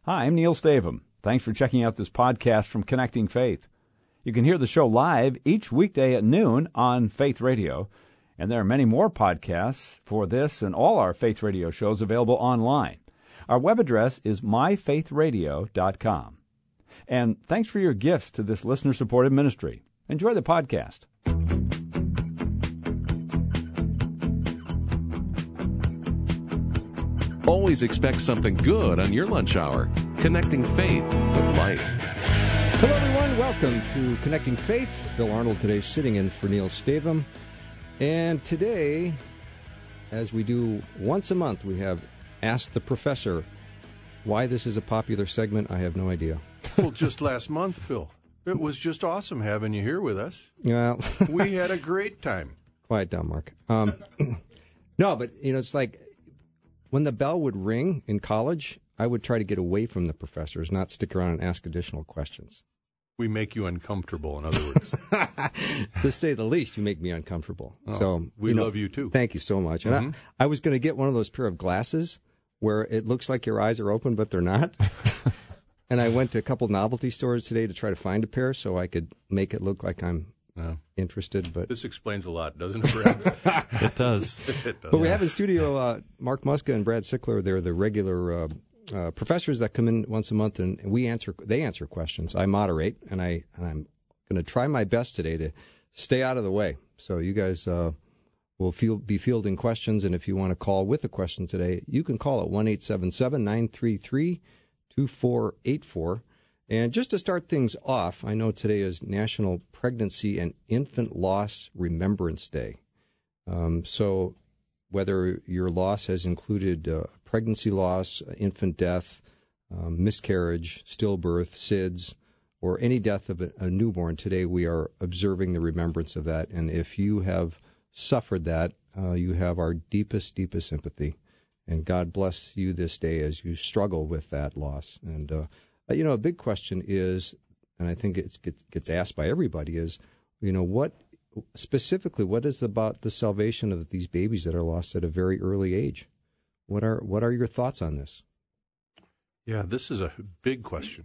Hi, I'm Neil Stavum. Thanks for checking out this podcast from Connecting Faith. You can hear the show live each weekday at noon on Faith Radio, and there are many more podcasts for this and all our Faith Radio shows available online. Our web address is myfaithradio.com. And thanks for your gifts to this listener-supported ministry. Enjoy the podcast. Always expect something good on your lunch hour. Connecting Faith with Life. Hello, everyone. Welcome to Connecting Faith. Bill Arnold today sitting in for Neil Stavum. And today, as we do once a month, we have Ask the Professor. Why this is a popular segment, I have no idea. Well, just last month, Bill. It was just awesome having you here with us. Well, we had a great time. Quiet down, Mark. No, but, it's like when the bell would ring in college, I would try to get away from the professors, not stick around and ask additional questions. We make you uncomfortable, in other words. To say the least, you make me uncomfortable. Oh, so we love you, too. Thank you so much. And I was going to get one of those pair of glasses where it looks like your eyes are open, but they're not. And I went to a couple novelty stores today to try to find a pair so I could make it look like I'm interested. But this explains a lot, doesn't it, Brad? It does. It does. But we have in studio Mark Muska and Brad Sickler. They're the regular professors that come in once a month, and they answer questions. I moderate, and I'm going to try my best today to stay out of the way. So you guys will be fielding questions, and if you want to call with a question today, you can call at 1-877-933-2484. And just to start things off, I know today is National Pregnancy and Infant Loss Remembrance Day. So whether your loss has included pregnancy loss, infant death, miscarriage, stillbirth, SIDS, or any death of a newborn, today we are observing the remembrance of that. And if you have suffered that, you have our deepest, deepest sympathy. And God bless you this day as you struggle with that loss. And a big question is, and I think it gets asked by everybody, is, what is about the salvation of these babies that are lost at a very early age? What are your thoughts on this? Yeah, this is a big question,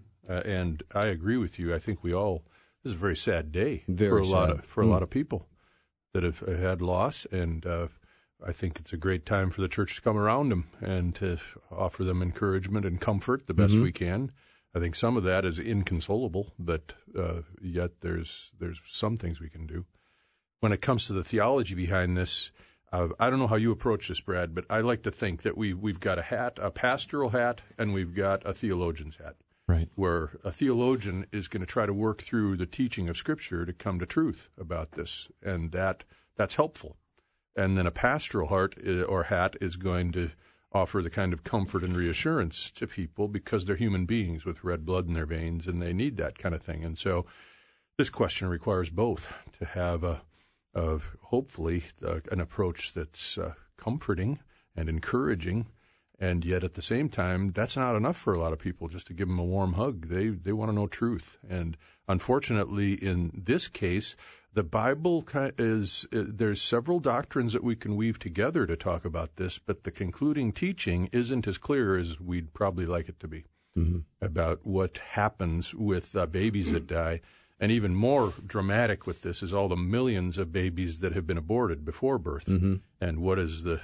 and I agree with you. I think this is a very sad day for a lot of people that have had loss, and I think it's a great time for the church to come around them and to offer them encouragement and comfort the best we can. I think some of that is inconsolable, but yet there's some things we can do. When it comes to the theology behind this, I don't know how you approach this, Brad, but I like to think that we've got a pastoral hat, and we've got a theologian's hat. Right. Where a theologian is going to try to work through the teaching of Scripture to come to truth about this, and that's helpful. And then a pastoral hat is going to offer the kind of comfort and reassurance to people because they're human beings with red blood in their veins, and they need that kind of thing. And so this question requires both, to have hopefully an approach that's comforting and encouraging, and yet at the same time, that's not enough for a lot of people just to give them a warm hug. They want to know truth. And unfortunately, in this case, the Bible there's several doctrines that we can weave together to talk about this, but the concluding teaching isn't as clear as we'd probably like it to be about what happens with babies that die. And even more dramatic with this is all the millions of babies that have been aborted before birth, and what is the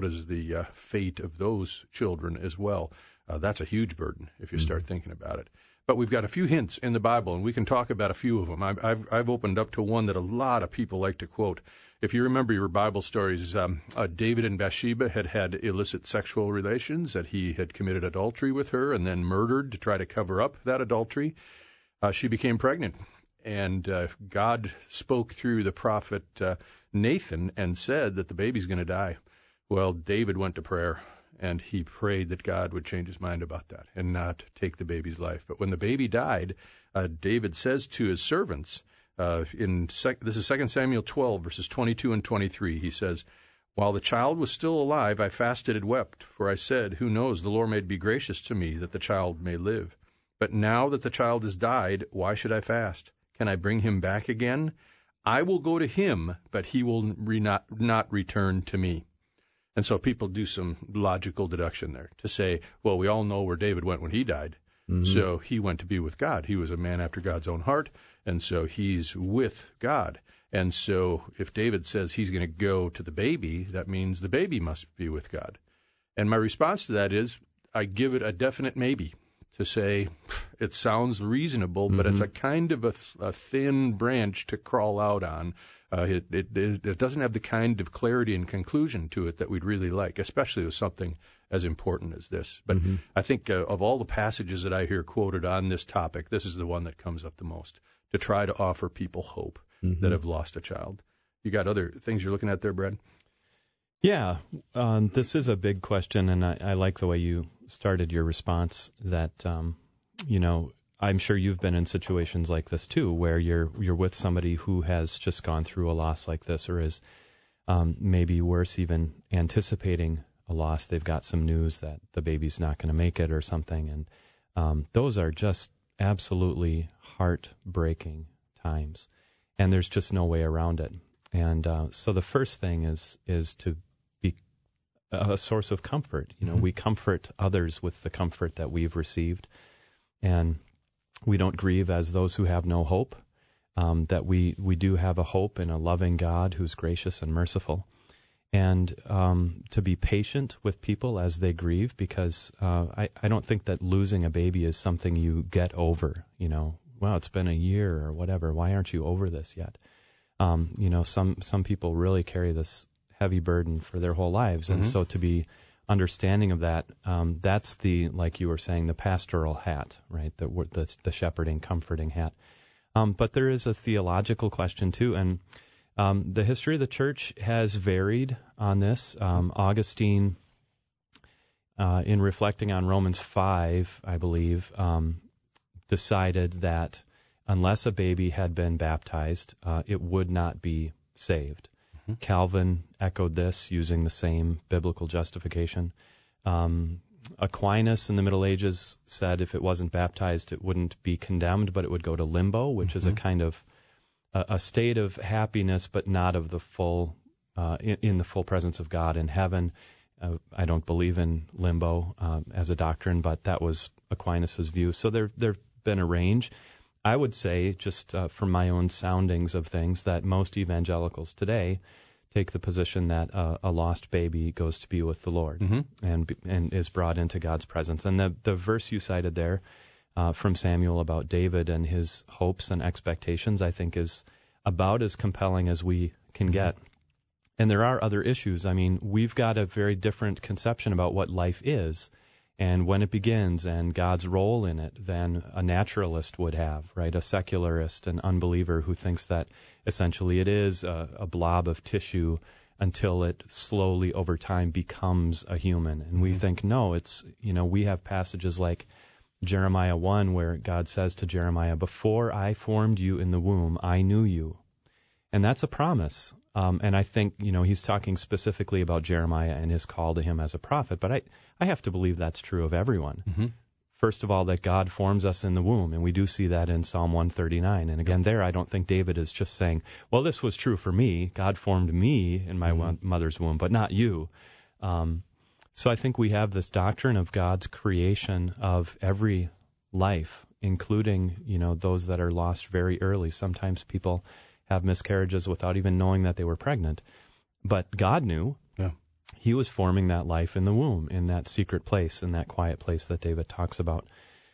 fate of those children as well. That's a huge burden if you start thinking about it. But we've got a few hints in the Bible, and we can talk about a few of them. I've opened up to one that a lot of people like to quote. If you remember your Bible stories, David and Bathsheba had illicit sexual relations, that he had committed adultery with her and then murdered to try to cover up that adultery. She became pregnant, and God spoke through the prophet Nathan and said that the baby's going to die. Well, David went to prayer, and he prayed that God would change his mind about that and not take the baby's life. But when the baby died, David says to his servants, this is 2 Samuel 12, verses 22 and 23, he says, "While the child was still alive, I fasted and wept, for I said, 'Who knows, the Lord may be gracious to me, that the child may live.' But now that the child has died, why should I fast? Can I bring him back again? I will go to him, but he will not return to me." And so people do some logical deduction there to say, well, we all know where David went when he died. So he went to be with God. He was a man after God's own heart, and so he's with God. And so if David says he's going to go to the baby, that means the baby must be with God. And my response to that is I give it a definite maybe, to say it sounds reasonable, but it's a kind of a thin branch to crawl out on. It doesn't have the kind of clarity and conclusion to it that we'd really like, especially with something as important as this. But I think of all the passages that I hear quoted on this topic, this is the one that comes up the most, to try to offer people hope that have lost a child. You got other things you're looking at there, Brad? Yeah, this is a big question, and I like the way you started your response that, I'm sure you've been in situations like this too, where you're with somebody who has just gone through a loss like this, or is maybe worse, even anticipating a loss. They've got some news that the baby's not going to make it or something, and those are just absolutely heartbreaking times, and there's just no way around it. And so the first thing is to be a source of comfort. We comfort others with the comfort that we've received, and we don't grieve as those who have no hope, that we do have a hope in a loving God who's gracious and merciful, and to be patient with people as they grieve, because I don't think that losing a baby is something you get over. Well, it's been a year or whatever. Why aren't you over this yet? Some people really carry this heavy burden for their whole lives, and so to be understanding of that, that's like you were saying, the pastoral hat, right? The shepherding, comforting hat. But there is a theological question too, and the history of the church has varied on this. Augustine, in reflecting on Romans 5, I believe, decided that unless a baby had been baptized, it would not be saved. Calvin echoed this using the same biblical justification. Aquinas in the Middle Ages said if it wasn't baptized, it wouldn't be condemned, but it would go to limbo, which is a kind of a state of happiness, but not of the full, in the full presence of God in heaven. I don't believe in limbo as a doctrine, but that was Aquinas' view. So there've been a range. I would say, just from my own soundings of things, that most evangelicals today take the position that a lost baby goes to be with the Lord and is brought into God's presence. And the verse you cited there from Samuel about David and his hopes and expectations, I think, is about as compelling as we can get. And there are other issues. I mean, we've got a very different conception about what life is and when it begins and God's role in it than a naturalist would have, right? A secularist, an unbeliever who thinks that essentially it is a blob of tissue until it slowly over time becomes a human. And we think, no, it's, we have passages like Jeremiah 1 where God says to Jeremiah, before I formed you in the womb, I knew you. And that's a promise. And I think, he's talking specifically about Jeremiah and his call to him as a prophet. But I have to believe that's true of everyone. First of all, that God forms us in the womb. And we do see that in Psalm 139. And again, there, I don't think David is just saying, well, this was true for me. God formed me in my mother's womb, but not you. So I think we have this doctrine of God's creation of every life, including, those that are lost very early. Sometimes people have miscarriages without even knowing that they were pregnant. But God knew. Yeah. He was forming that life in the womb, in that secret place, in that quiet place that David talks about.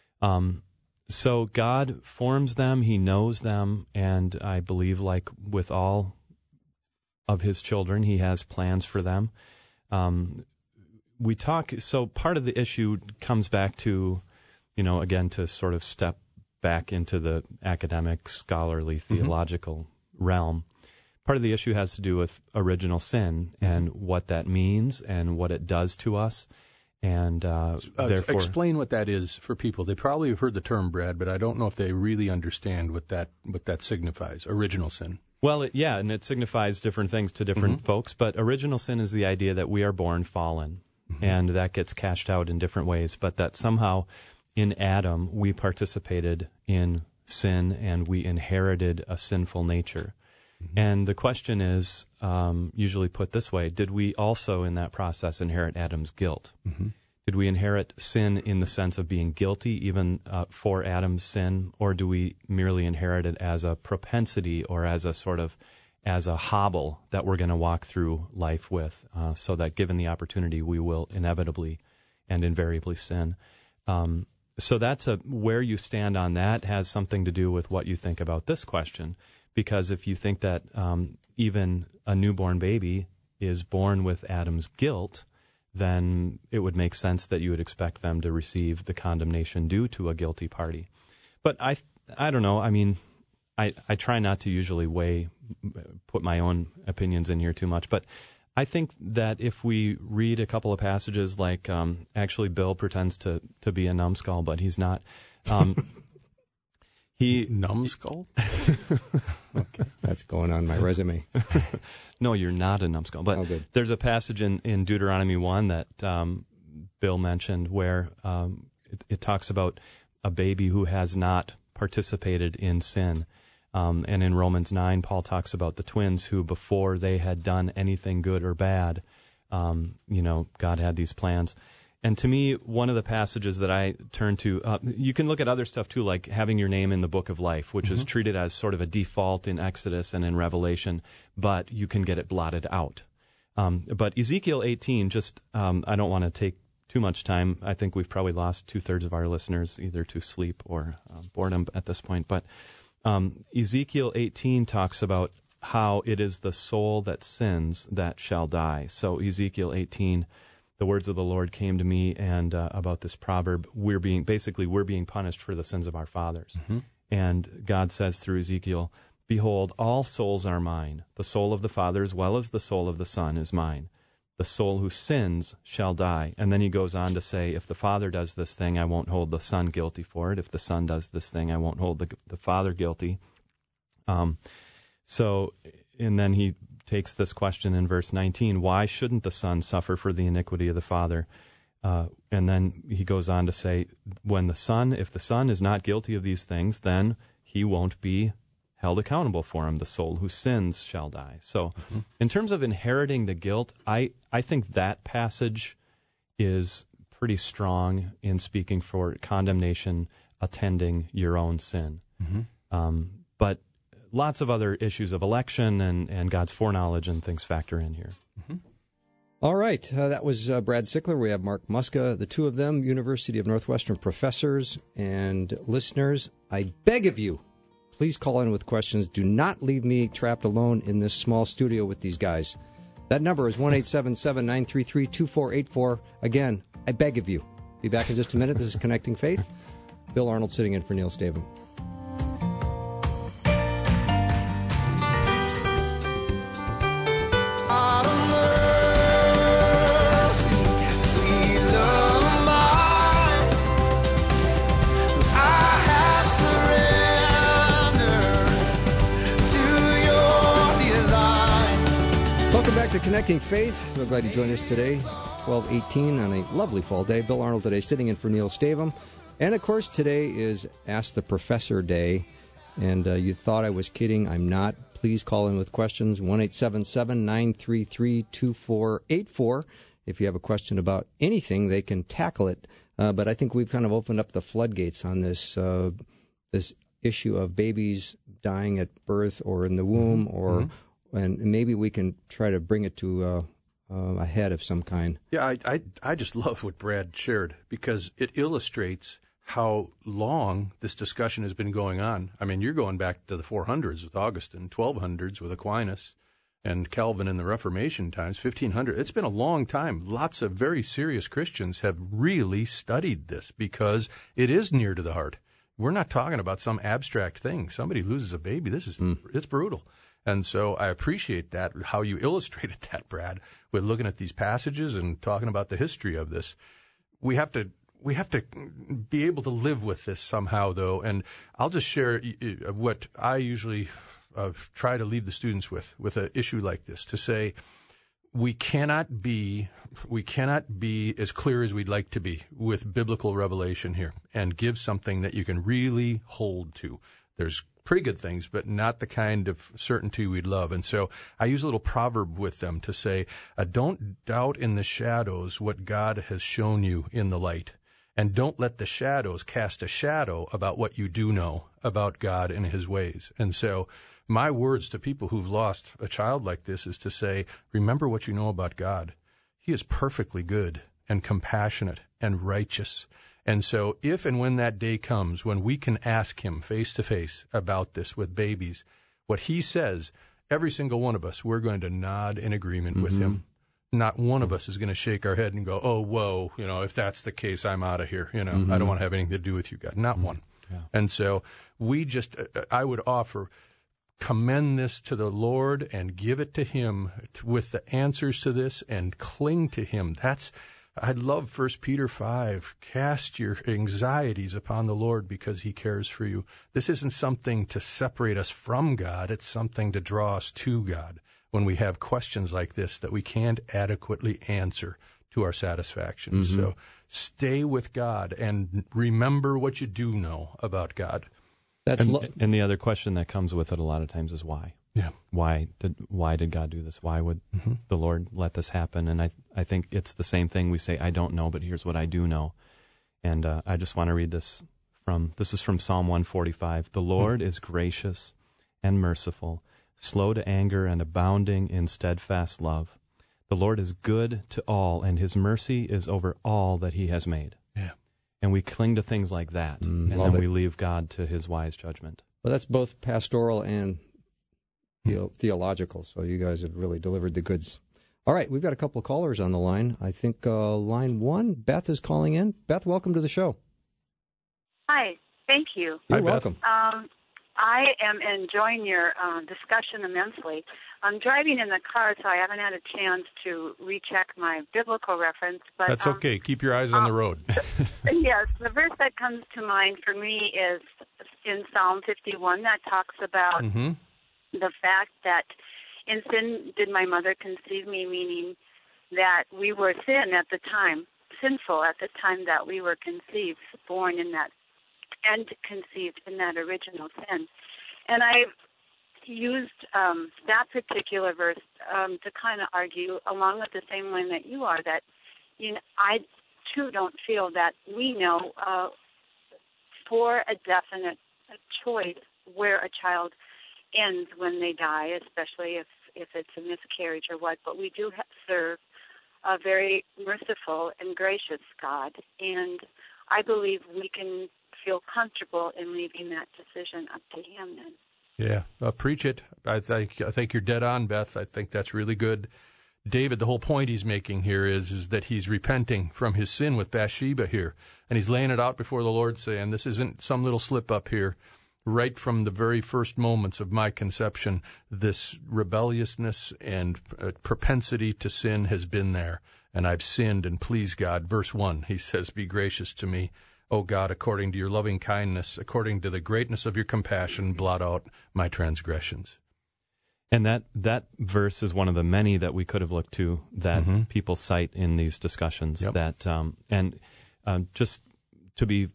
So God forms them, He knows them, and I believe, like with all of His children, He has plans for them. So part of the issue comes back to, again, to sort of step back into the academic, scholarly, theological realm. Part of the issue has to do with original sin and what that means and what it does to us. And therefore, explain what that is for people. They probably have heard the term, Brad, but I don't know if they really understand what that signifies. Original sin. Well, and it signifies different things to different folks. But original sin is the idea that we are born fallen, and that gets cashed out in different ways. But that somehow in Adam we participated in sin and we inherited a sinful nature. And the question is usually put this way: did we also in that process inherit Adam's guilt? Did we inherit sin in the sense of being guilty even for Adam's sin, or do we merely inherit it as a propensity or as a sort of as a hobble that we're going to walk through life with, so that given the opportunity we will inevitably and invariably sin? So that's where you stand on that has something to do with what you think about this question, because if you think that even a newborn baby is born with Adam's guilt, then it would make sense that you would expect them to receive the condemnation due to a guilty party. But I don't know. I mean, I try not to usually put my own opinions in here too much. But I think that if we read a couple of passages like, actually Bill pretends to be a numbskull, but he's not. Numbskull? Okay, that's going on my resume. No, you're not a numbskull. But there's a passage in Deuteronomy 1 that Bill mentioned where it talks about a baby who has not participated in sin. And in Romans 9, Paul talks about the twins who, before they had done anything good or bad, God had these plans. And to me, one of the passages that I turn to, you can look at other stuff too, like having your name in the book of life, which is treated as sort of a default in Exodus and in Revelation, but you can get it blotted out. But Ezekiel 18, I don't want to take too much time. I think we've probably lost 2/3 of our listeners either to sleep or boredom at this point. But Ezekiel 18 talks about how it is the soul that sins that shall die. So Ezekiel 18, the words of the Lord came to me, and about this proverb, we're being punished for the sins of our fathers. And God says through Ezekiel, behold, all souls are mine. The soul of the Father as well as the soul of the Son is mine. The soul who sins shall die. And then he goes on to say, if the Father does this thing, I won't hold the Son guilty for it. If the Son does this thing, I won't hold the Father guilty. And then he takes this question in verse 19, why shouldn't the Son suffer for the iniquity of the Father? And then he goes on to say, if the Son is not guilty of these things, then he won't be held accountable for him. The soul who sins shall die. So in terms of inheriting the guilt, I think that passage is pretty strong in speaking for condemnation attending your own sin. But lots of other issues of election and God's foreknowledge and things factor in here. All right. That was Brad Sickler. We have Mark Muska, the two of them, University of Northwestern professors and listeners. I beg of you, please call in with questions. Do not leave me trapped alone in this small studio with these guys. That number is 1-877-933-2484. Again, I beg of you. Be back in just a minute. This is Connecting Faith. Bill Arnold sitting in for Neil Stavum. To Connecting Faith. So glad you joined us today. It's 12:18 on a lovely fall day. Bill Arnold today sitting in for Neil Stavum. And, of course, today is Ask the Professor Day. And you thought I was kidding. I'm not. Please call in with questions. 1-877-933-2484. If you have a question about anything, they can tackle it. But I think we've kind of opened up the floodgates on this issue of babies dying at birth or in the womb and maybe we can try to bring it to a head of some kind. Yeah, I just love what Brad shared because it illustrates how long this discussion has been going on. I mean, you're going back to the 400s with Augustine, 1200s with Aquinas, and Calvin in the Reformation times, 1500. It's been a long time. Lots of very serious Christians have really studied this because it is near to the heart. We're not talking about some abstract thing. Somebody loses a baby. It's brutal. And so I appreciate that, how you illustrated that, Brad, with looking at these passages and talking about the history of this. We have to be able to live with this somehow, though. And I'll just share what I usually try to lead the students with an issue like this, to say we cannot be as clear as we'd like to be with biblical revelation here and give something that you can really hold to. There's pretty good things, but not the kind of certainty we'd love. And so I use a little proverb with them to say, don't doubt in the shadows what God has shown you in the light. And don't let the shadows cast a shadow about what you do know about God and his ways. And so my words to people who've lost a child like this is to say, remember what you know about God. He is perfectly good and compassionate and righteous. And so if and when that day comes when we can ask him face to face about this with babies, what he says, every single one of us, we're going to nod in agreement with him. Not one of us is going to shake our head and go, oh, whoa, if that's the case, I'm out of here. I don't want to have anything to do with you, God. Not one. Yeah. And so I would offer, commend this to the Lord and give it to him with the answers to this and cling to him. I love 1 Peter 5. Cast your anxieties upon the Lord because he cares for you. This isn't something to separate us from God. It's something to draw us to God when we have questions like this that we can't adequately answer to our satisfaction. So stay with God and remember what you do know about God. And the other question that comes with it a lot of times is why. Yeah. Why did God do this? Why would the Lord let this happen? And I think it's the same thing. We say, I don't know, but here's what I do know. And I just want to read this is from Psalm 145. The Lord is gracious and merciful, slow to anger and abounding in steadfast love. The Lord is good to all, and his mercy is over all that he has made. Yeah. And we cling to things like that, and then we leave God to his wise judgment. Well, that's both pastoral and theological, so you guys have really delivered the goods. All right, we've got a couple of callers on the line. I think line 1, Beth is calling in. Beth, welcome to the show. Hi, thank you. You're welcome. I am enjoying your discussion immensely. I'm driving in the car, so I haven't had a chance to recheck my biblical reference. But that's okay. Keep your eyes on the road. Yes, the verse that comes to mind for me is in Psalm 51 that talks about the fact that in sin did my mother conceive me, meaning that we were sinful at the time that we were conceived, born in that, and conceived in that original sin. And I've used that particular verse to kind of argue along with the same line that you are, that I too don't feel that we know for a definite choice where a child ends when they die, especially if it's a miscarriage or what. But we do serve a very merciful and gracious God, and I believe we can feel comfortable in leaving that decision up to him then. Yeah, preach it. I think you're dead on, Beth. I think that's really good. David, the whole point he's making here is that he's repenting from his sin with Bathsheba here, and he's laying it out before the Lord, saying, this isn't some little slip up here. Right from the very first moments of my conception, this rebelliousness and propensity to sin has been there, and I've sinned and pleased God. Verse 1, he says, be gracious to me, O God, according to your loving kindness, according to the greatness of your compassion, blot out my transgressions. And that verse is one of the many that we could have looked to that people cite in these discussions. Yep. That just to be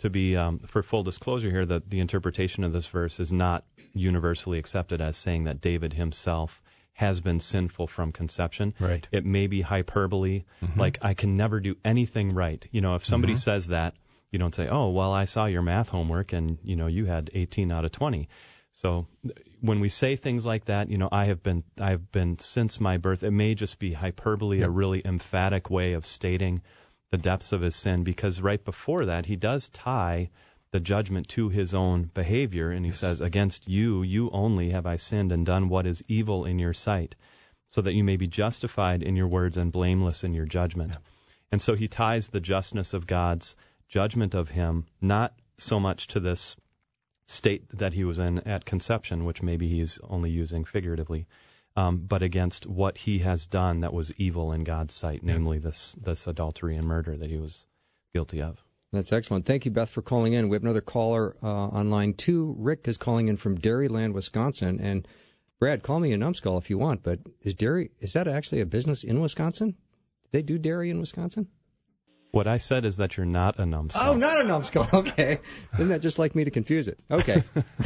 for full disclosure here, that the interpretation of this verse is not universally accepted as saying that David himself has been sinful from conception. Right. It may be hyperbole, like I can never do anything right. If somebody says that, you don't say, oh, well, I saw your math homework and, you had 18 out of 20. So when we say things like that, I have been since my birth, it may just be hyperbole, a really emphatic way of stating the depths of his sin, because right before that, he does tie the judgment to his own behavior, and he says, against you only have I sinned and done what is evil in your sight, so that you may be justified in your words and blameless in your judgment. And so he ties the justness of God's judgment of him, not so much to this state that he was in at conception, which maybe he's only using figuratively, but against what he has done that was evil in God's sight, namely this adultery and murder that he was guilty of. That's excellent. Thank you, Beth, for calling in. We have another caller on line 2. Rick is calling in from Dairyland, Wisconsin. And Brad, call me a numbskull if you want, but is that actually a business in Wisconsin? Do they do dairy in Wisconsin? What I said is that you're not a numbskull. Oh, not a numbskull. Okay. Isn't that just like me to confuse it? Okay.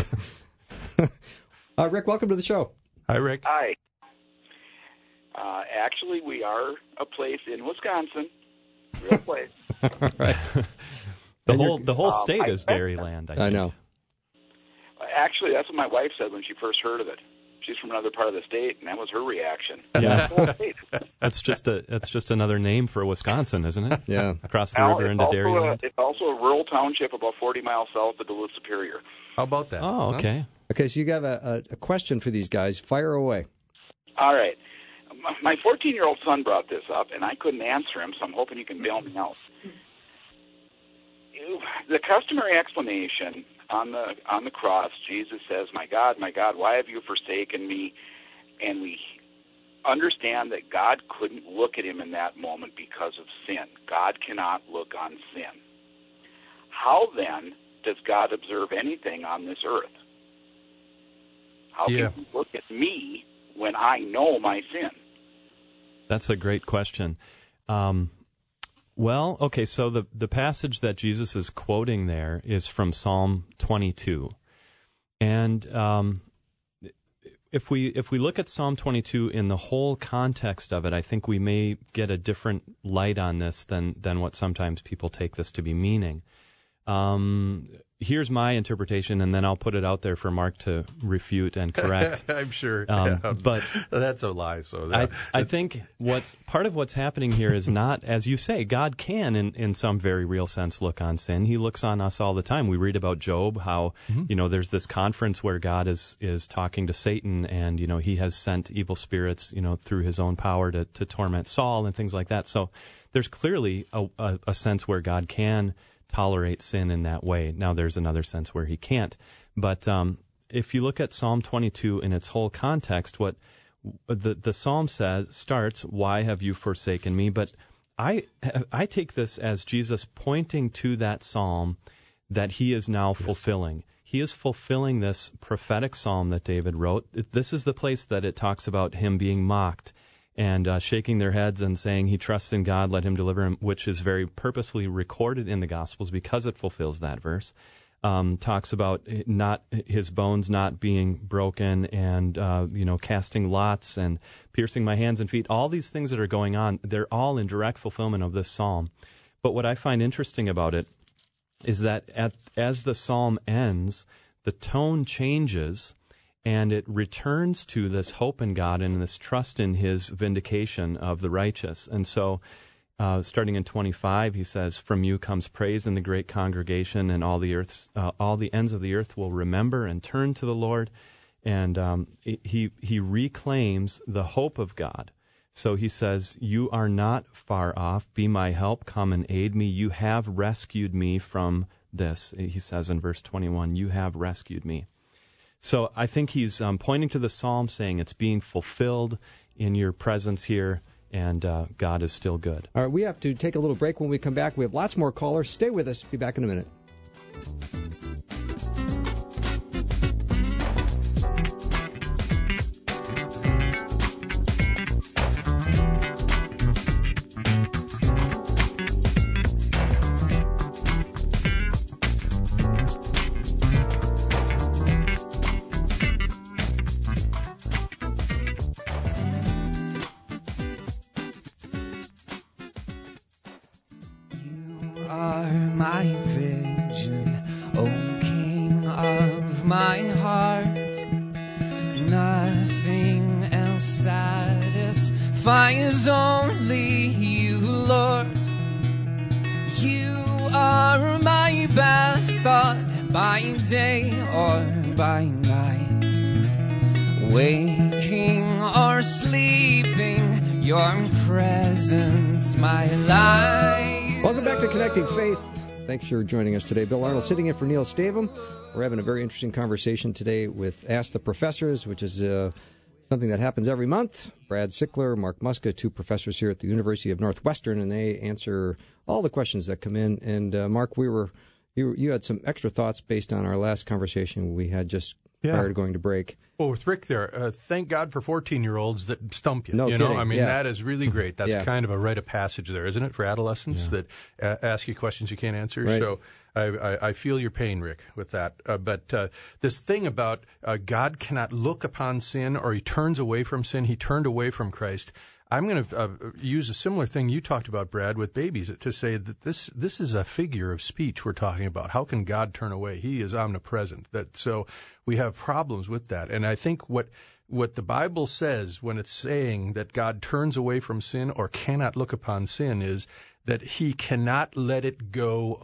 Rick, welcome to the show. Hi, Rick. Hi. Actually, we are a place in Wisconsin. Real place. All right. The whole state is Dairyland, I think. I know. Actually, that's what my wife said when she first heard of it. She's from another part of the state, and that was her reaction. Yeah. That's just another name for Wisconsin, isn't it? Yeah. Across the river into Dairyland. It's also a rural township about 40 miles south of Duluth Superior. How about that? Oh, okay. Huh? Okay, so you have a question for these guys. Fire away. All right. My 14-year-old son brought this up, and I couldn't answer him, so I'm hoping you can bail me out. The customary explanation on the cross, Jesus says, my God, why have you forsaken me?" And we understand that God couldn't look at him in that moment because of sin. God cannot look on sin. How then does God observe anything on this earth? How can he look at me when I know my sin? That's a great question. Well, okay, so the passage that Jesus is quoting there is from Psalm 22. And if we look at Psalm 22 in the whole context of it, I think we may get a different light on this than what sometimes people take this to be meaning. Here's my interpretation, and then I'll put it out there for Mark to refute and correct. I'm sure. But that's a lie. So I think part of what's happening here is not, as you say, God can, in some very real sense, look on sin. He looks on us all the time. We read about Job, how there's this conference where God is talking to Satan, and he has sent evil spirits, through his own power to torment Saul and things like that. So there's clearly a sense where God can tolerate sin in that way. Now there's another sense where he can't. But if you look at Psalm 22 in its whole context, what the psalm starts, "Why have you forsaken me?" But I take this as Jesus pointing to that psalm that he is now fulfilling. He is fulfilling this prophetic psalm that David wrote. This is the place that it talks about him being mocked and shaking their heads and saying he trusts in God, let him deliver him, which is very purposely recorded in the Gospels because it fulfills that verse. Talks about not his bones not being broken and, casting lots and piercing my hands and feet. All these things that are going on, they're all in direct fulfillment of this psalm. But what I find interesting about it is that as the psalm ends, the tone changes, and it returns to this hope in God and this trust in his vindication of the righteous. And so starting in 25, he says, "From you comes praise in the great congregation, and all the ends of the earth will remember and turn to the Lord." And he reclaims the hope of God. So he says, "You are not far off. Be my help. Come and aid me. You have rescued me from this." He says in verse 21, "You have rescued me." So I think he's pointing to the psalm, saying it's being fulfilled in your presence here, and God is still good. All right, we have to take a little break. When we come back, we have lots more callers. Stay with us. Be back in a minute. Only you, Lord. You are my best thought by day or by night. Waking or sleeping, your presence, my life. Welcome back to Connecting Faith. Thanks for joining us today. Bill Arnold sitting in for Neil Stavum. We're having a very interesting conversation today with Ask the Professors, which is something that happens every month. Brad Sickler, Mark Muska, two professors here at the University of Northwestern, and they answer all the questions that come in. And Mark, you had some extra thoughts based on our last conversation we had just prior to going to break. Well, with Rick there, thank God for 14-year-olds that stump you. No you know, kidding. I mean, that is really great. That's Yeah. kind of a rite of passage there, isn't it, for adolescents that ask you questions you can't answer? Right. So I feel your pain, Rick, with that. But this thing about God cannot look upon sin, or he turns away from sin. He turned away from Christ. I'm going to use a similar thing you talked about, Brad, with babies, to say that this is a figure of speech we're talking about. How can God turn away? He is omnipresent. So we have problems with that. And I think what the Bible says when it's saying that God turns away from sin or cannot look upon sin is that he cannot let it go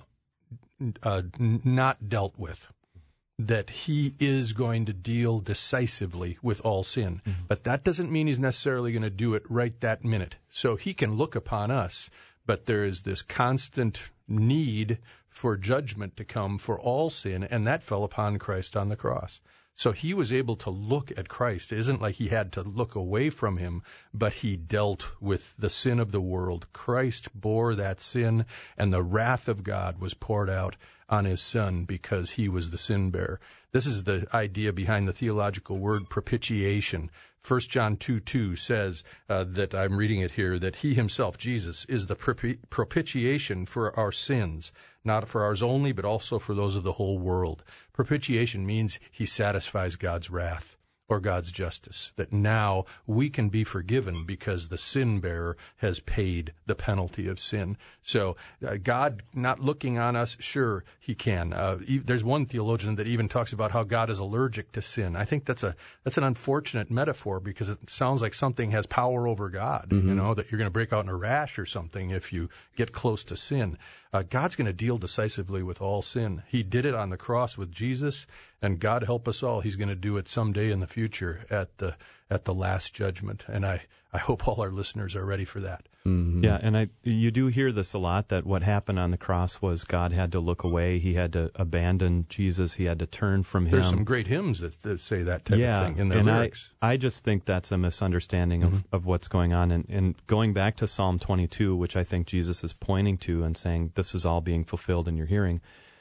not dealt with. That he is going to deal decisively with all sin. Mm-hmm. But that doesn't mean he's necessarily going to do it right that minute. So he can look upon us, but there is this constant need for judgment to come for all sin, and that fell upon Christ on the cross. So he was able to look at Christ. It isn't like he had to look away from him, but he dealt with the sin of the world. Christ bore that sin, and the wrath of God was poured out on his Son because he was the sin bearer. This is the idea behind the theological word propitiation. 1 John 2:2 says that, I'm reading it here, that he himself, Jesus, is the propitiation for our sins, not for ours only, but also for those of the whole world. Propitiation means he satisfies God's wrath or God's justice, that now we can be forgiven because the sin bearer has paid the penalty of sin. So God not looking on us, sure, he can. There's one theologian that even talks about how God is allergic to sin. I think that's an unfortunate metaphor because it sounds like something has power over God, that you're going to break out in a rash or something if you get close to sin. God's going to deal decisively with all sin. He did it on the cross with Jesus, and God help us all, he's going to do it someday in the future at the last judgment. And I hope all our listeners are ready for that. Mm-hmm. Yeah, and you do hear this a lot, that what happened on the cross was God had to look away. He had to abandon Jesus. He had to turn from him. There's some great hymns that say that type of thing in their lyrics. I just think that's a misunderstanding of what's going on. And going back to Psalm 22, which I think Jesus is pointing to and saying, this is all being fulfilled in your hearing,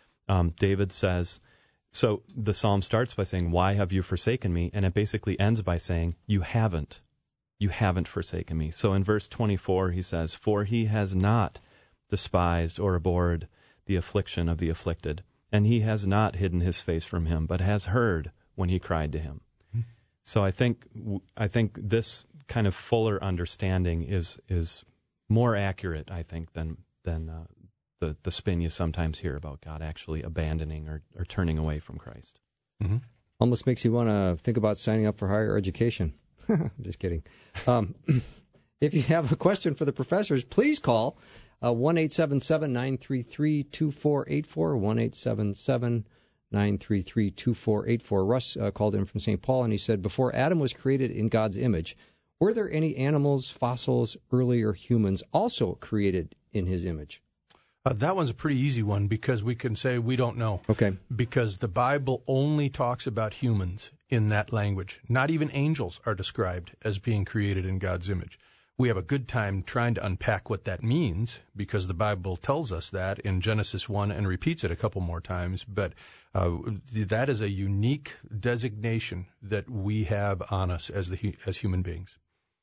David says, so the psalm starts by saying, why have you forsaken me? And it basically ends by saying, you haven't forsaken me. So in verse 24, he says, for he has not despised or abhorred the affliction of the afflicted, and he has not hidden his face from him, but has heard when he cried to him. Mm-hmm. So I think this kind of fuller understanding is more accurate, I think, than the spin you sometimes hear about God actually abandoning or turning away from Christ. Mm-hmm. Almost makes you want to think about signing up for higher education. I'm just kidding. If you have a question for the professors, please call 1-877-933-2484, 1-877-933-2484. Russ called in from St. Paul, and he said, before Adam was created in God's image, were there any animals, fossils, earlier humans also created in his image? That one's a pretty easy one because we can say we don't know. Okay. Because the Bible only talks about humans in that language. Not even angels are described as being created in God's image. We have a good time trying to unpack what that means because the Bible tells us that in Genesis 1 and repeats it a couple more times. But that is a unique designation that we have on us as human beings.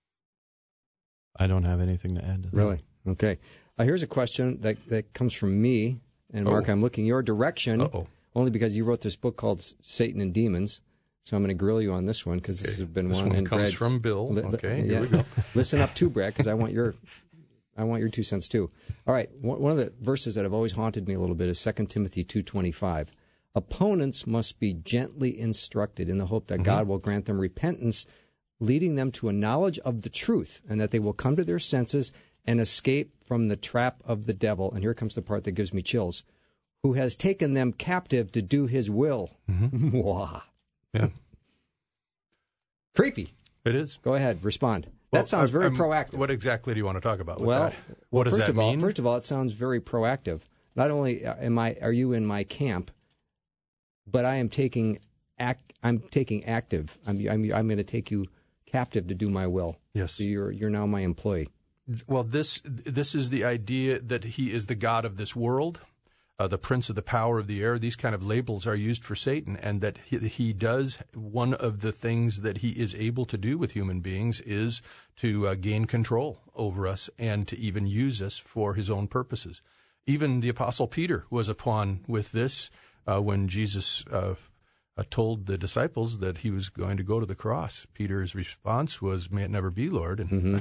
I don't have anything to add to that. Really? Okay. Here's a question that comes from me, and Mark, I'm looking your direction, only because you wrote this book called Satan and Demons. So I'm going to grill you on this one because this has been one. This one comes from Bill. Here we go. Listen up too, Brad, because I want your 2 cents too. All right, one of the verses that have always haunted me a little bit is 2 Timothy 2:25. Opponents must be gently instructed in the hope that God will grant them repentance, leading them to a knowledge of the truth, and that they will come to their senses and escape from the trap of the devil. And here comes the part that gives me chills. Who has taken them captive to do his will. Wow. Yeah. Creepy. It is. Go ahead, respond. That sounds very proactive. What exactly do you want to talk about with that? What does that mean? First of all, it sounds very proactive. Not only are you in my camp, but I'm taking active. I'm going to take you captive to do my will. Yes. So you're now my employee. Well, this is the idea that he is the God of this world. the prince of the power of the air. These kind of labels are used for Satan, and that he does, one of the things that he is able to do with human beings is to gain control over us and to even use us for his own purposes. Even the Apostle Peter was upon with this when Jesus told the disciples that he was going to go to the cross. Peter's response was, "May it never be, Lord." And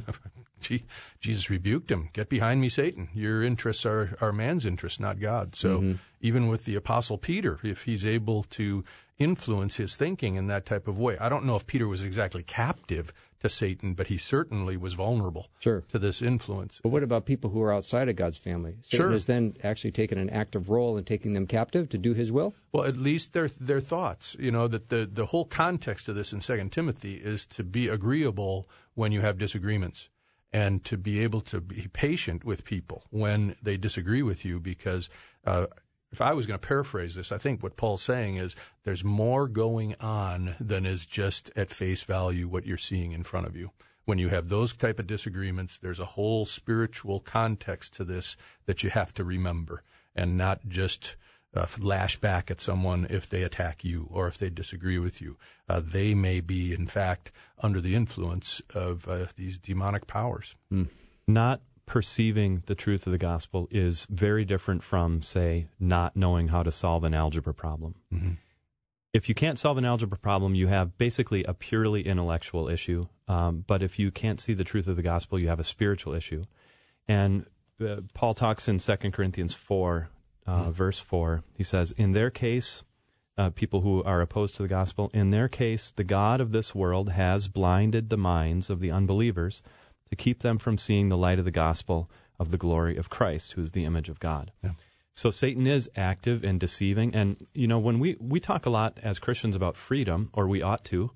Jesus rebuked him. "Get behind me, Satan. Your interests are man's interests, not God." So even with the Apostle Peter, if he's able to influence his thinking in that type of way, I don't know if Peter was exactly captive to Satan, but he certainly was vulnerable to this influence. But what about people who are outside of God's family? Satan has then actually taken an active role in taking them captive to do his will? Well, at least their thoughts. You know, that the whole context of this in 2 Timothy is to be agreeable when you have disagreements, and to be able to be patient with people when they disagree with you, because if I was going to paraphrase this, I think what Paul's saying is there's more going on than is just at face value what you're seeing in front of you. When you have those type of disagreements, there's a whole spiritual context to this that you have to remember, and not just lash back at someone if they attack you or if they disagree with you. They may be, in fact, under the influence of these demonic powers. Not perceiving the truth of the gospel is very different from, say, not knowing how to solve an algebra problem. If you can't solve an algebra problem, you have basically a purely intellectual issue. But if you can't see the truth of the gospel, you have a spiritual issue. And Paul talks in 2 Corinthians 4, verse 4. He says, in their case, people who are opposed to the gospel, in their case, the God of this world has blinded the minds of the unbelievers to keep them from seeing the light of the gospel of the glory of Christ, who is the image of God. Yeah. So Satan is active and deceiving. And, you know, when we talk a lot as Christians about freedom, or we ought to,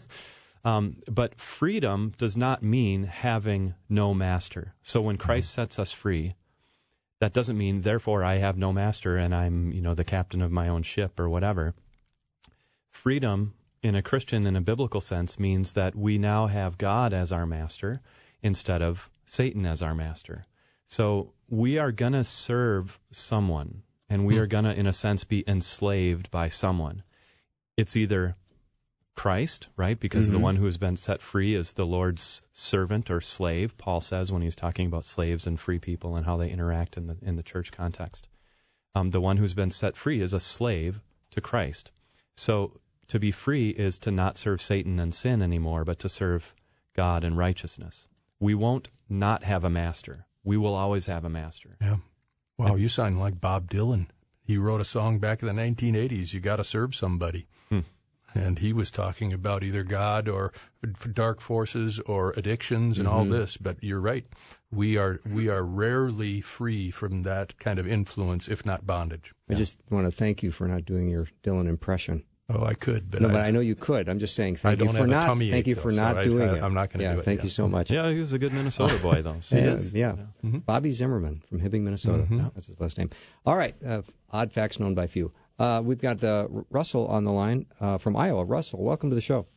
but freedom does not mean having no master. So when Christ sets us free, that doesn't mean, therefore, I have no master and I'm, you know, the captain of my own ship or whatever. Freedom in a Christian, in a biblical sense, means that we now have God as our master instead of Satan as our master. So we are going to serve someone, and we are going to, in a sense, be enslaved by someone. It's either Christ, right, because the one who has been set free is the Lord's servant or slave, Paul says when he's talking about slaves and free people and how they interact in the church context. The one who's been set free is a slave to Christ. So to be free is to not serve Satan and sin anymore, but to serve God and righteousness. We won't not have a master. We will always have a master. Yeah. Wow, you sound like Bob Dylan. He wrote a song back in the 1980s, You Got to Serve Somebody. And he was talking about either God or dark forces or addictions and all this. But you're right. We are rarely free from that kind of influence, if not bondage. I just want to thank you for not doing your Dylan impression. Oh, I could, but but I know you could. I'm just saying thank you for not doing it. I'm not going to do it. Thank you so much. Yeah, he was a good Minnesota boy, though. So yeah. Bobby Zimmerman from Hibbing, Minnesota. That's his last name. All right, odd facts known by few. We've got Russell on the line from Iowa. Russell, welcome to the show.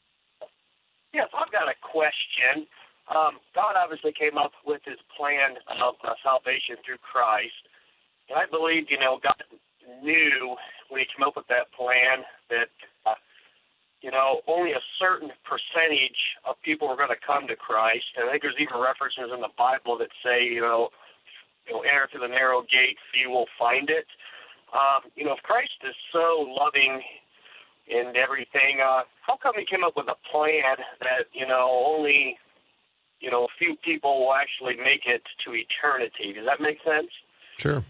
Yes, I've got a question. God obviously came up with his plan of salvation through Christ. And I believe, God knew when he came up with that plan that, only a certain percentage of people were going to come to Christ. And I think there's even references in the Bible that say, enter through the narrow gate, few will find it. If Christ is so loving and everything, how come he came up with a plan that, only, a few people will actually make it to eternity? Does that make sense? Sure.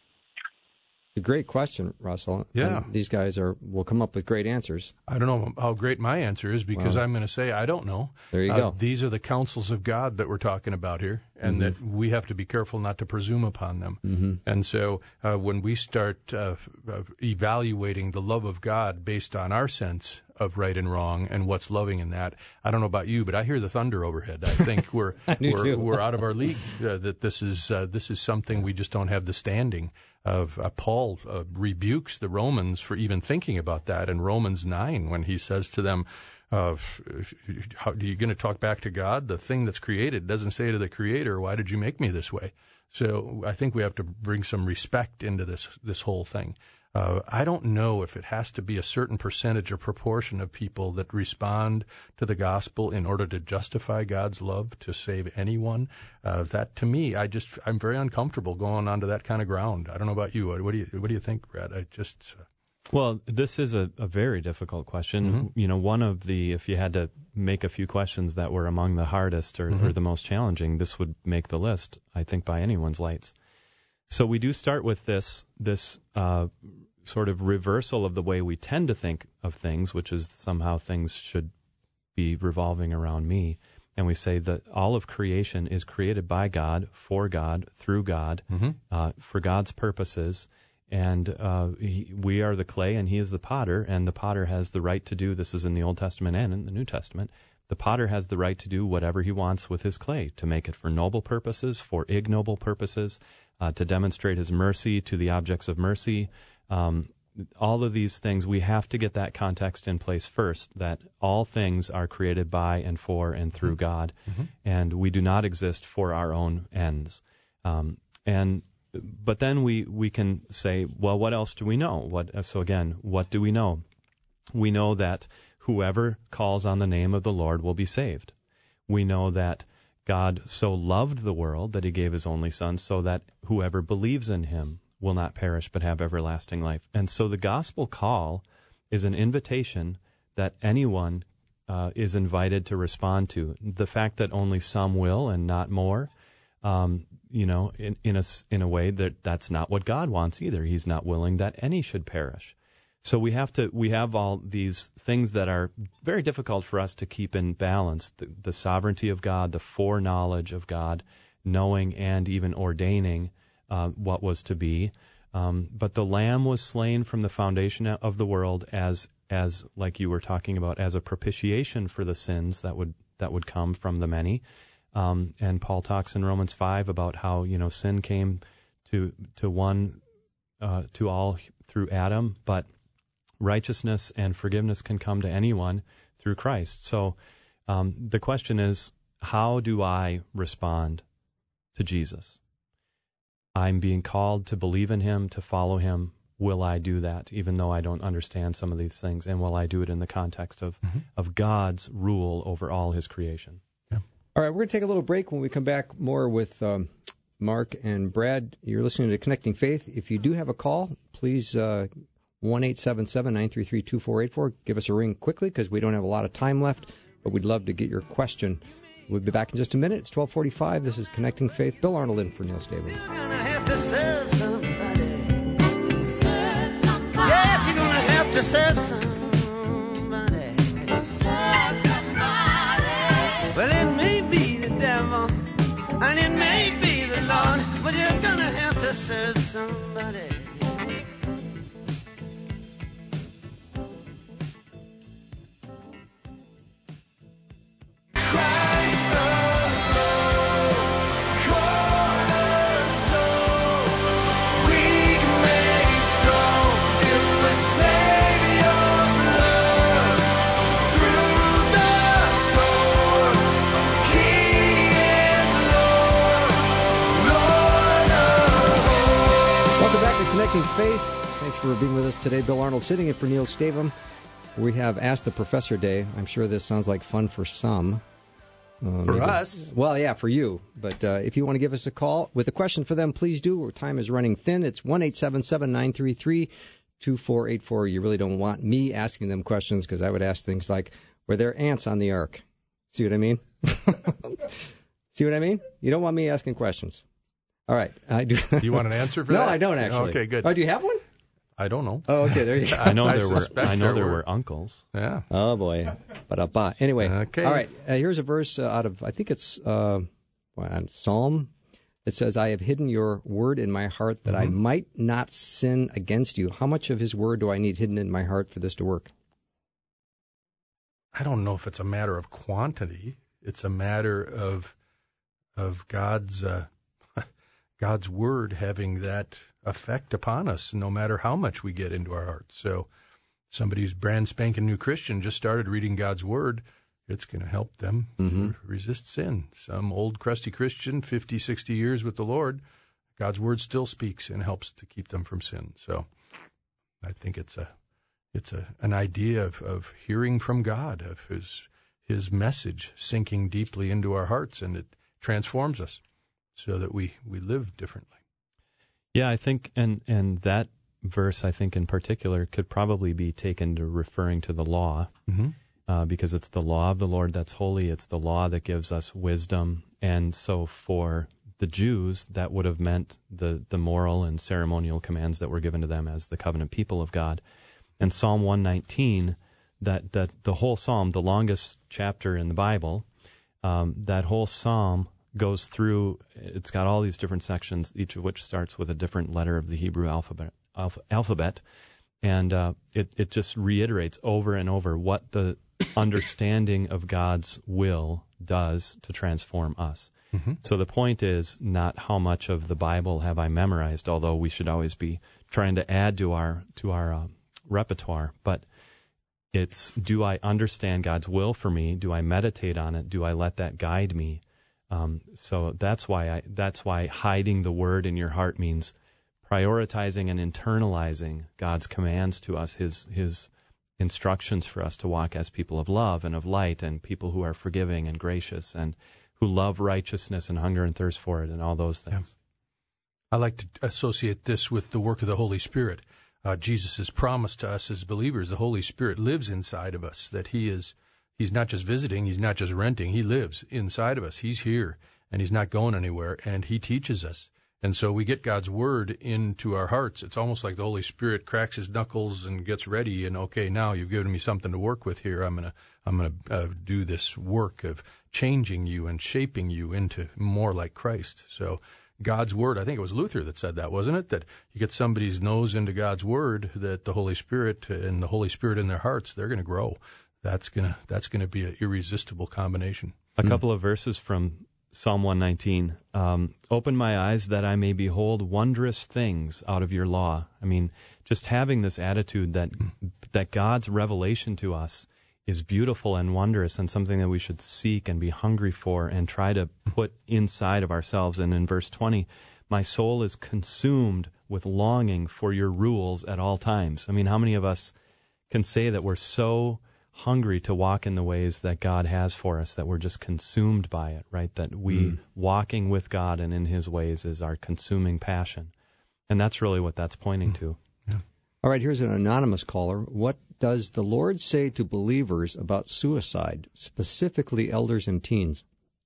A great question, Russell. Yeah. And these guys will come up with great answers. I don't know how great my answer is because I'm going to say I don't know. There you go. These are the counsels of God that we're talking about here, and that we have to be careful not to presume upon them. And so when we start evaluating the love of God based on our sense of right and wrong and what's loving in that, I don't know about you, but I hear the thunder overhead. I think we're out of our league. That this is something we just don't have the standing of. Paul rebukes the Romans for even thinking about that in Romans 9 when he says to them, how are you going to talk back to God? The thing that's created doesn't say to the Creator, why did you make me this way? So I think we have to bring some respect into this whole thing. I don't know if it has to be a certain percentage or proportion of people that respond to the gospel in order to justify God's love to save anyone. That, to me, I'm very uncomfortable going onto that kind of ground. I don't know about you. What do you think, Brad? Well, this is a very difficult question. Mm-hmm. If you had to make a few questions that were among the hardest or the most challenging, this would make the list, I think, by anyone's lights. So we do start with this sort of reversal of the way we tend to think of things, which is somehow things should be revolving around me. And we say that all of creation is created by God, for God, through God, for God's purposes. And we are the clay and he is the potter, and the potter has the right to do, this is in the Old Testament and in the New Testament, the potter has the right to do whatever he wants with his clay, to make it for noble purposes, for ignoble purposes, to demonstrate his mercy to the objects of mercy. All of these things, we have to get that context in place first, that all things are created by and for and through God, and we do not exist for our own ends. But then we can say, well, what else do we know? So again, what do we know? We know that whoever calls on the name of the Lord will be saved. We know that God so loved the world that he gave his only Son so that whoever believes in him will not perish but have everlasting life. And so the gospel call is an invitation that anyone is invited to respond to. The fact that only some will and not more, in a way that's not what God wants either. He's not willing that any should perish. So we have all these things that are very difficult for us to keep in balance. The sovereignty of God, the foreknowledge of God, knowing and even ordaining what was to be. But the Lamb was slain from the foundation of the world as like you were talking about, as a propitiation for the sins that would come from the many. And Paul talks in Romans 5 about how, sin came to all through Adam, but righteousness and forgiveness can come to anyone through Christ. So the question is, how do I respond to Jesus? I'm being called to believe in him, to follow him. Will I do that, even though I don't understand some of these things? And will I do it in the context of God's rule over all his creation? Yeah. All right, we're going to take a little break. When we come back, more with Mark and Brad. You're listening to Connecting Faith. If you do have a call, please 1-877-933-2484. Give us a ring quickly because we don't have a lot of time left, but we'd love to get your question. We'll be back in just a minute. It's 12:45. This is Connecting Faith. Bill Arnold in for Neil Stavely. You're gonna have to serve somebody. Serve somebody. Yes, you're gonna have to serve somebody. Serve somebody. Well, it may be the devil, and it may be the Lord, but you're gonna have to serve somebody. Connecting Faith. Thanks for being with us today. Bill Arnold sitting in for Neil Stavely. We have Ask the Professor Day. I'm sure this sounds like fun for some. For us? Well, yeah, for you. But if you want to give us a call with a question for them, please do. Our time is running thin. It's 1-877-933-2484. You really don't want me asking them questions because I would ask things like, were there ants on the ark? See what I mean? See what I mean? You don't want me asking questions. All right. I do. You want an answer for that? No, I don't actually. Okay, good. Oh, do you have one? I don't know. Oh, okay. There you go. I know there were uncles. Yeah. Oh boy. But anyway. Okay. All right. Here's a verse out of, I think it's Psalm. It says, "I have hidden your word in my heart that I might not sin against you." How much of his word do I need hidden in my heart for this to work? I don't know if it's a matter of quantity. It's a matter of God's word having that effect upon us, no matter how much we get into our hearts. So somebody who's brand spanking new Christian just started reading God's word, it's going to help them to resist sin. Some old crusty Christian, 50, 60 years with the Lord, God's word still speaks and helps to keep them from sin. So I think it's an idea of hearing from God, of his message sinking deeply into our hearts, and it transforms us so that we live differently. Yeah, I think, and that verse, I think in particular, could probably be taken to referring to the law, because it's the law of the Lord that's holy. It's the law that gives us wisdom. And so for the Jews, that would have meant the moral and ceremonial commands that were given to them as the covenant people of God. And Psalm 119, that the whole psalm, the longest chapter in the Bible, that whole psalm goes through, it's got all these different sections, each of which starts with a different letter of the Hebrew alphabet. And it just reiterates over and over what the understanding of God's will does to transform us. So the point is not how much of the Bible have I memorized, although we should always be trying to add to our repertoire, but it's, do I understand God's will for me? Do I meditate on it? Do I let that guide me? So that's why hiding the word in your heart means prioritizing and internalizing God's commands to us, his instructions for us to walk as people of love and of light, and people who are forgiving and gracious and who love righteousness and hunger and thirst for it, and all those things. I like to associate this with the work of the Holy Spirit. Jesus has promised to us as believers, the Holy Spirit lives inside of us, that he's not just visiting, he's not just renting, he lives inside of us. He's here, and he's not going anywhere, and he teaches us. And so we get God's word into our hearts. It's almost like the Holy Spirit cracks his knuckles and gets ready, and okay, now you've given me something to work with here. I'm gonna do this work of changing you and shaping you into more like Christ. So God's word, I think it was Luther that said that, wasn't it? That you get somebody's nose into God's word, that the Holy Spirit and the Holy Spirit in their hearts, they're going to grow. That's gonna be an irresistible combination. A couple of verses from Psalm 119. Open my eyes that I may behold wondrous things out of your law. I mean, just having this attitude that God's revelation to us is beautiful and wondrous, and something that we should seek and be hungry for and try to put inside of ourselves. And in verse 20, my soul is consumed with longing for your rules at all times. I mean, how many of us can say that we're so hungry to walk in the ways that God has for us, that we're just consumed by it, right? That we walking with God and in his ways is our consuming passion. And that's really what that's pointing to. Yeah. All right, here's an anonymous caller. What does the Lord say to believers about suicide, specifically elders and teens?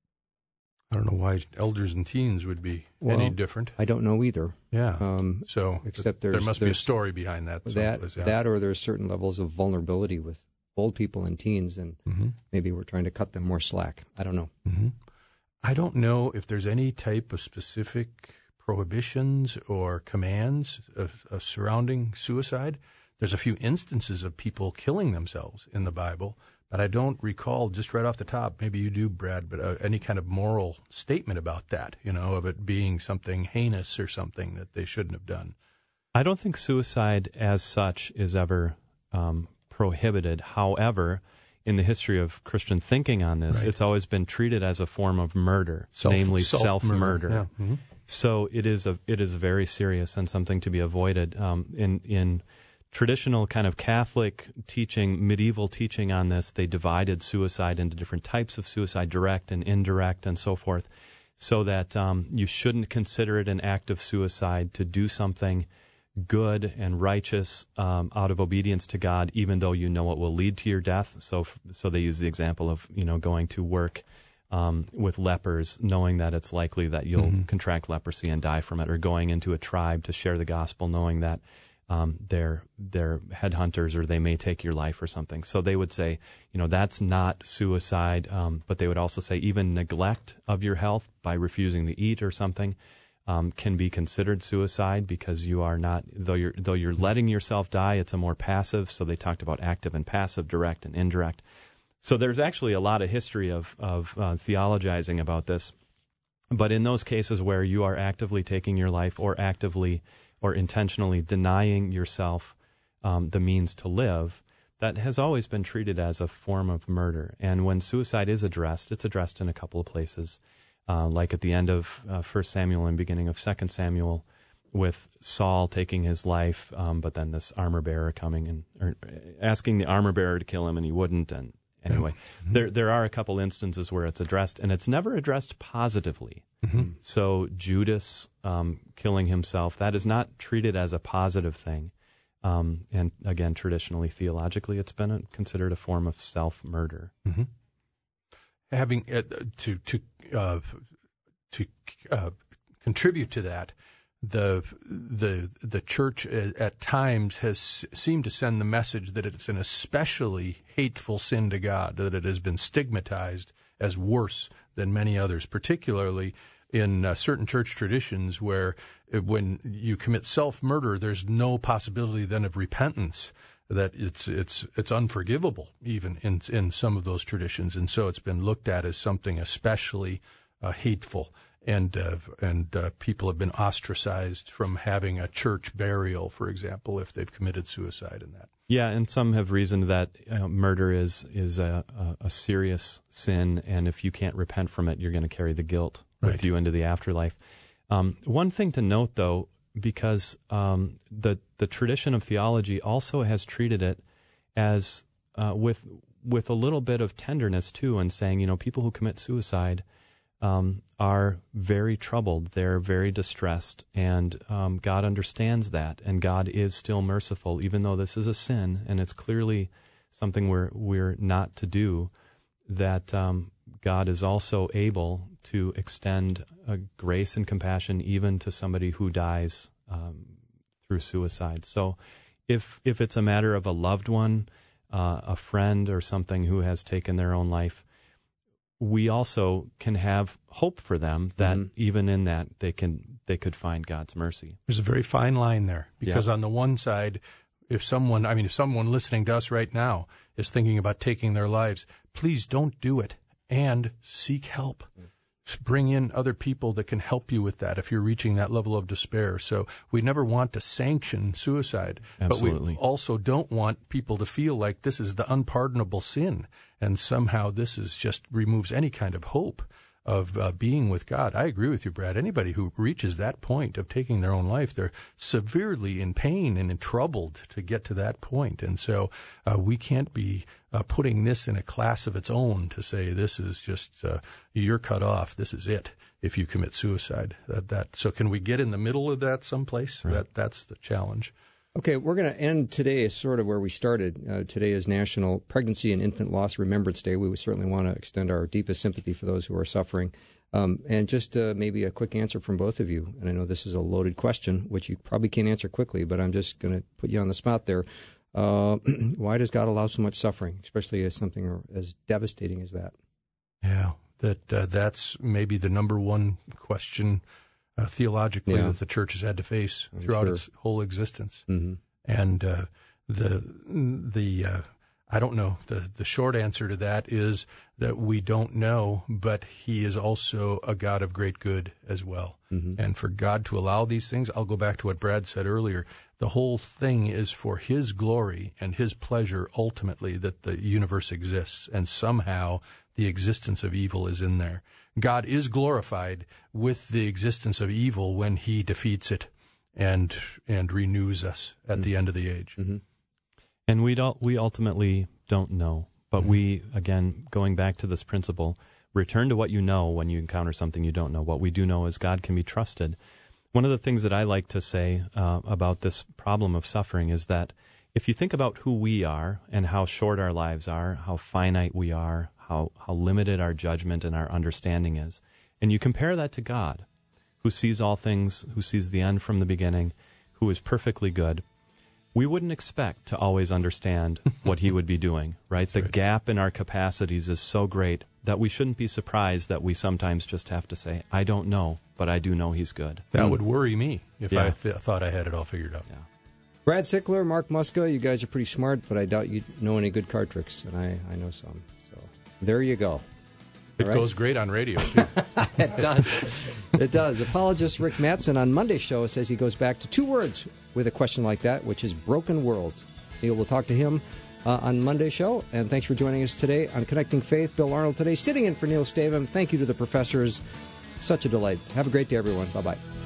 I don't know why elders and teens would be any different. I don't know either. Yeah. So except there must be a story behind that. That or there's certain levels of vulnerability with old people and teens, and maybe we're trying to cut them more slack. I don't know. I don't know if there's any type of specific prohibitions or commands of surrounding suicide. There's a few instances of people killing themselves in the Bible, but I don't recall just right off the top, maybe you do, Brad, but any kind of moral statement about that, of it being something heinous or something that they shouldn't have done. I don't think suicide as such is ever prohibited. However, in the history of Christian thinking on this, it's always been treated as a form of murder, namely self-murder. Yeah. So it is very serious and something to be avoided. In traditional kind of Catholic teaching, medieval teaching on this, they divided suicide into different types of suicide, direct and indirect and so forth, so that you shouldn't consider it an act of suicide to do something good and righteous out of obedience to God, even though you know it will lead to your death. So they use the example of going to work with lepers, knowing that it's likely that you'll contract leprosy and die from it, or going into a tribe to share the gospel, knowing that they're headhunters or they may take your life or something. So they would say, that's not suicide, but they would also say even neglect of your health by refusing to eat or something can be considered suicide, because you are not, though you're letting yourself die, it's a more passive. So they talked about active and passive, direct and indirect. So there's actually a lot of history of theologizing about this. But in those cases where you are actively taking your life, or actively or intentionally denying yourself the means to live, that has always been treated as a form of murder. And when suicide is addressed, it's addressed in a couple of places. like at the end of 1 Samuel and beginning of 2 Samuel, with Saul taking his life, but then this armor bearer coming and asking the armor bearer to kill him, and he wouldn't. And anyway, there are a couple instances where it's addressed, and it's never addressed positively. So Judas killing himself, that is not treated as a positive thing. And again, traditionally, theologically, it's been considered a form of self-murder. Having to contribute to that, the church at times has seemed to send the message that it's an especially hateful sin to God, that it has been stigmatized as worse than many others, particularly in certain church traditions where when you commit self-murder, there's no possibility then of repentance, that it's unforgivable even in some of those traditions, and so it's been looked at as something especially hateful. And people have been ostracized from having a church burial, for example, if they've committed suicide in that. Yeah, and some have reasoned that murder is a serious sin, and if you can't repent from it, you're going to carry the guilt with you into the afterlife. One thing to note, though, because the tradition of theology also has treated it as with a little bit of tenderness too, and saying, people who commit suicide are very troubled, they're very distressed, and God understands that, and God is still merciful, even though this is a sin, and it's clearly something we're not to do, that God is also able to extend grace and compassion even to somebody who dies through suicide. So if it's a matter of a loved one, a friend or something who has taken their own life, we also can have hope for them that even in that they could find God's mercy. There's a very fine line there, because on the one side, if someone listening to us right now is thinking about taking their lives, please don't do it, and seek help. Bring in other people that can help you with that if you're reaching that level of despair. So we never want to sanction suicide, Absolutely. But we also don't want people to feel like this is the unpardonable sin, and somehow this is just removes any kind of hope of being with God. I agree with you, Brad. Anybody who reaches that point of taking their own life, they're severely in pain and troubled to get to that point. And so we can't be putting this in a class of its own to say this is just you're cut off. This is it if you commit suicide. So can we get in the middle of that someplace? Right. That's the challenge. Okay, we're going to end today sort of where we started. Today is National Pregnancy and Infant Loss Remembrance Day. We would certainly want to extend our deepest sympathy for those who are suffering. And just maybe a quick answer from both of you. And I know this is a loaded question, which you probably can't answer quickly, but I'm just going to put you on the spot there. Why does God allow so much suffering, especially as something as devastating as that? Yeah, that's maybe the number one question theologically that the church has had to face throughout its whole existence. And I don't know. The short answer to that is that we don't know, but he is also a God of great good as well. And for God to allow these things, I'll go back to what Brad said earlier, the whole thing is for his glory and his pleasure ultimately that the universe exists, and somehow the existence of evil is in there. God is glorified with the existence of evil when he defeats it and renews us at the end of the age. And we ultimately don't know. But we, again, going back to this principle, return to what you know when you encounter something you don't know. What we do know is God can be trusted. One of the things that I like to say about this problem of suffering is that if you think about who we are and how short our lives are, how finite we are, how limited our judgment and our understanding is, and you compare that to God, who sees all things, who sees the end from the beginning, who is perfectly good, we wouldn't expect to always understand what he would be doing, right? The gap in our capacities is so great that we shouldn't be surprised that we sometimes just have to say, I don't know, but I do know he's good. That would worry me if I thought I had it all figured out. Yeah. Brad Sickler, Mark Muska, you guys are pretty smart, but I doubt you know any good card tricks, and I know some. So there you go. It goes great on radio, too. It does. It does. Apologist Rick Mattson on Monday's show says he goes back to 2 words with a question like that, which is broken world. Neil will talk to him on Monday's show. And thanks for joining us today on Connecting Faith. Bill Arnold today sitting in for Neil Stavum. Thank you to the professors Such a delight. Have a great day, everyone. Bye-bye.